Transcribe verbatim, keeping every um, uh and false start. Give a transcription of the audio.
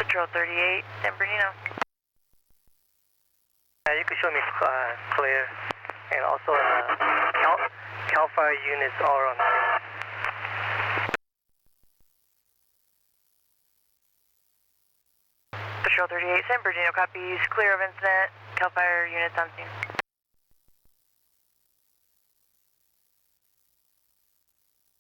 Patrol thirty-eight, San Bernardino. Uh, you can show me uh, clear, and also uh, Cal, Cal Fire units are on scene. Patrol thirty-eight, San Bernardino copies, clear of incident, Cal Fire units on scene.